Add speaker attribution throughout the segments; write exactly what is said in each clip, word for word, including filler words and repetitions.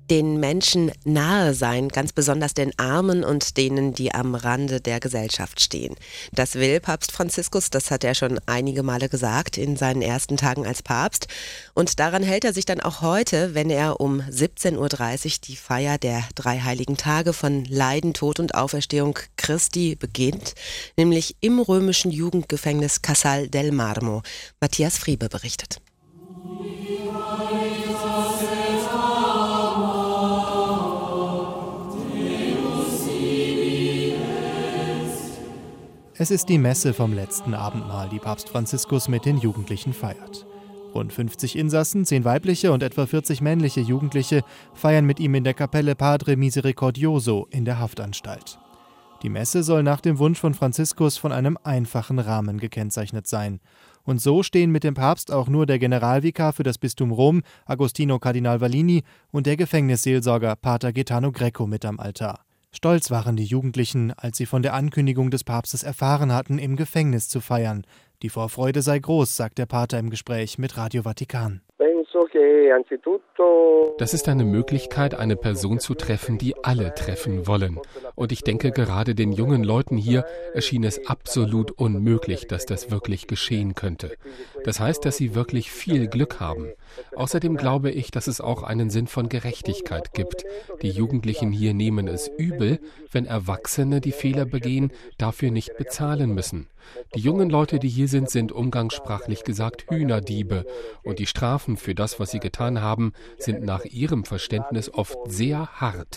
Speaker 1: Den Menschen nahe sein, ganz besonders den Armen und denen, die am Rande der Gesellschaft stehen. Das will Papst Franziskus, das hat er schon einige Male gesagt in seinen ersten Tagen als Papst. Und daran hält er sich dann auch heute, wenn er um siebzehn Uhr dreißig die Feier der drei heiligen Tage von Leiden, Tod und Auferstehung Christi beginnt, nämlich im römischen Jugendgefängnis Casal del Marmo. Matthias Friebe berichtet.
Speaker 2: Es ist die Messe vom letzten Abendmahl, die Papst Franziskus mit den Jugendlichen feiert. Rund fünfzig Insassen, zehn weibliche und etwa vierzig männliche Jugendliche feiern mit ihm in der Kapelle Padre Misericordioso in der Haftanstalt. Die Messe soll nach dem Wunsch von Franziskus von einem einfachen Rahmen gekennzeichnet sein. Und so stehen mit dem Papst auch nur der Generalvikar für das Bistum Rom, Agostino Kardinal Vallini, und der Gefängnisseelsorger Pater Gaetano Greco mit am Altar. Stolz waren die Jugendlichen, als sie von der Ankündigung des Papstes erfahren hatten, im Gefängnis zu feiern. Die Vorfreude sei groß, sagt der Pater im Gespräch mit Radio Vatikan.
Speaker 3: Das ist eine Möglichkeit, eine Person zu treffen, die alle treffen wollen. Und ich denke, gerade den jungen Leuten hier erschien es absolut unmöglich, dass das wirklich geschehen könnte. Das heißt, dass sie wirklich viel Glück haben. Außerdem glaube ich, dass es auch einen Sinn von Gerechtigkeit gibt. Die Jugendlichen hier nehmen es übel, wenn Erwachsene, die Fehler begehen, dafür nicht bezahlen müssen. Die jungen Leute, die hier sind, sind umgangssprachlich gesagt Hühnerdiebe. Und die Strafen für das, was sie getan haben, sind nach ihrem Verständnis oft sehr hart.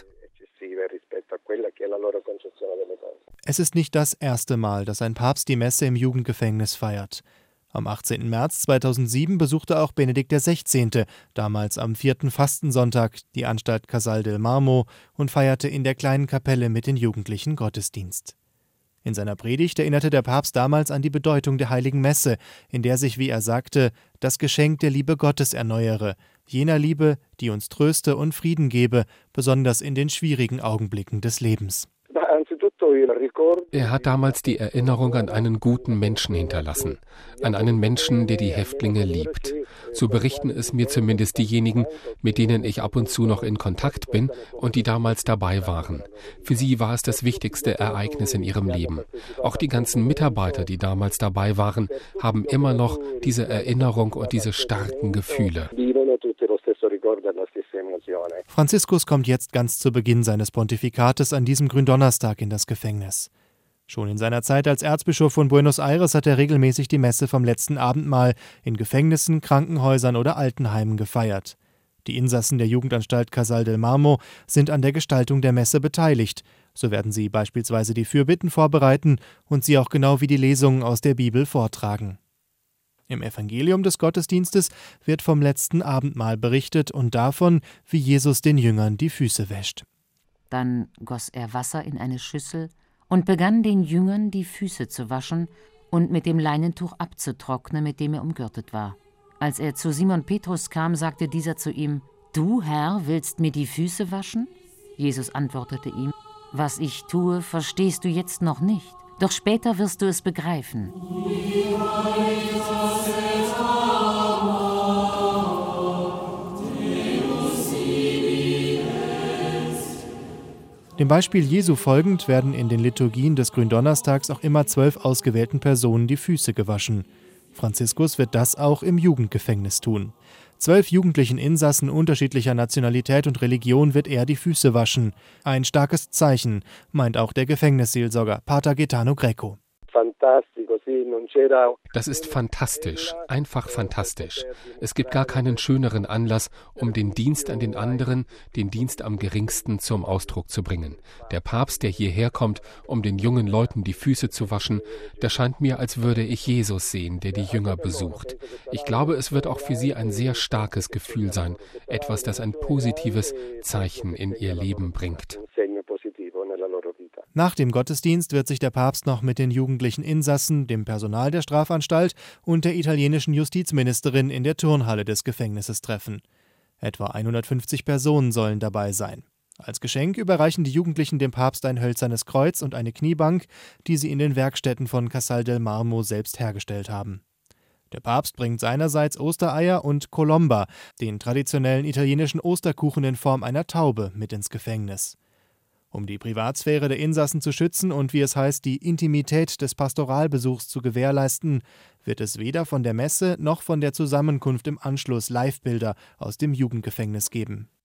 Speaker 2: Es ist nicht das erste Mal, dass ein Papst die Messe im Jugendgefängnis feiert. Am achtzehnten März zweitausendsieben besuchte auch Benedikt der Sechzehnte, damals am vierten Fastensonntag, die Anstalt Casal del Marmo und feierte in der kleinen Kapelle mit den Jugendlichen Gottesdienst. In seiner Predigt erinnerte der Papst damals an die Bedeutung der Heiligen Messe, in der sich, wie er sagte, das Geschenk der Liebe Gottes erneuere, jener Liebe, die uns tröste und Frieden gebe, besonders in den schwierigen Augenblicken des Lebens.
Speaker 3: Er hat damals die Erinnerung an einen guten Menschen hinterlassen, an einen Menschen, der die Häftlinge liebt. So berichten es mir zumindest diejenigen, mit denen ich ab und zu noch in Kontakt bin und die damals dabei waren. Für sie war es das wichtigste Ereignis in ihrem Leben. Auch die ganzen Mitarbeiter, die damals dabei waren, haben immer noch diese Erinnerung und diese starken Gefühle.
Speaker 2: Franziskus kommt jetzt ganz zu Beginn seines Pontifikates an diesem Gründonnerstag in das Gefängnis. Schon in seiner Zeit als Erzbischof von Buenos Aires hat er regelmäßig die Messe vom letzten Abendmahl in Gefängnissen, Krankenhäusern oder Altenheimen gefeiert. Die Insassen der Jugendanstalt Casal del Marmo sind an der Gestaltung der Messe beteiligt. So werden sie beispielsweise die Fürbitten vorbereiten und sie auch genau wie die Lesungen aus der Bibel vortragen. Im Evangelium des Gottesdienstes wird vom letzten Abendmahl berichtet und davon, wie Jesus den Jüngern die Füße wäscht.
Speaker 4: Dann goss er Wasser in eine Schüssel und begann den Jüngern die Füße zu waschen und mit dem Leinentuch abzutrocknen, mit dem er umgürtet war. Als er zu Simon Petrus kam, sagte dieser zu ihm: »Du, Herr, willst mir die Füße waschen?« Jesus antwortete ihm: »Was ich tue, verstehst du jetzt noch nicht, doch später wirst du es begreifen.«
Speaker 2: Dem Beispiel Jesu folgend werden in den Liturgien des Gründonnerstags auch immer zwölf ausgewählten Personen die Füße gewaschen. Franziskus wird das auch im Jugendgefängnis tun. Zwölf jugendlichen Insassen unterschiedlicher Nationalität und Religion wird er die Füße waschen. Ein starkes Zeichen, meint auch der Gefängnisseelsorger Pater Gaetano Greco.
Speaker 3: Das ist fantastisch, einfach fantastisch. Es gibt gar keinen schöneren Anlass, um den Dienst an den anderen, den Dienst am geringsten zum Ausdruck zu bringen. Der Papst, der hierher kommt, um den jungen Leuten die Füße zu waschen, das scheint mir, als würde ich Jesus sehen, der die Jünger besucht. Ich glaube, es wird auch für sie ein sehr starkes Gefühl sein, etwas, das ein positives Zeichen in ihr Leben bringt.
Speaker 2: Nach dem Gottesdienst wird sich der Papst noch mit den jugendlichen Insassen, dem Personal der Strafanstalt und der italienischen Justizministerin in der Turnhalle des Gefängnisses treffen. Etwa hundertfünfzig Personen sollen dabei sein. Als Geschenk überreichen die Jugendlichen dem Papst ein hölzernes Kreuz und eine Kniebank, die sie in den Werkstätten von Casal del Marmo selbst hergestellt haben. Der Papst bringt seinerseits Ostereier und Colomba, den traditionellen italienischen Osterkuchen in Form einer Taube, mit ins Gefängnis. Um die Privatsphäre der Insassen zu schützen und, wie es heißt, die Intimität des Pastoralbesuchs zu gewährleisten, wird es weder von der Messe noch von der Zusammenkunft im Anschluss Livebilder aus dem Jugendgefängnis geben.